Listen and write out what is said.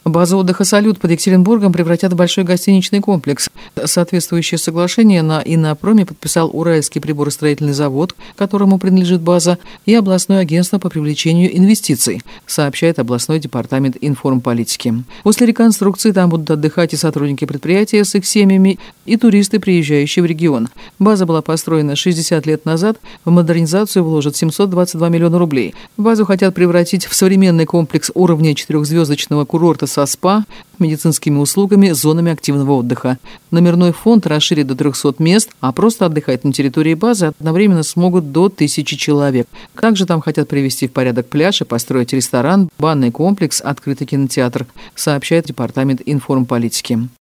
Базу отдыха «Салют» под Екатеринбургом превратят в большой гостиничный комплекс. Соответствующее соглашение на Иннопроме подписал Уральский приборостроительный завод, которому принадлежит база, и областное агентство по привлечению инвестиций, сообщает областной департамент информполитики. После реконструкции там будут отдыхать и сотрудники предприятия с их семьями, и туристы, приезжающие в регион. База была построена 60 лет назад, в модернизацию вложат 722 миллиона рублей. Базу хотят превратить в современный комплекс уровня 4-звездочного курорта со СПА, медицинскими услугами, зонами активного отдыха. Номерной фонд расширит до 300 мест, а просто отдыхать на территории базы одновременно смогут до 1000 человек. Также там хотят привести в порядок пляж и построить ресторан, банный комплекс, открытый кинотеатр, сообщает департамент информполитики.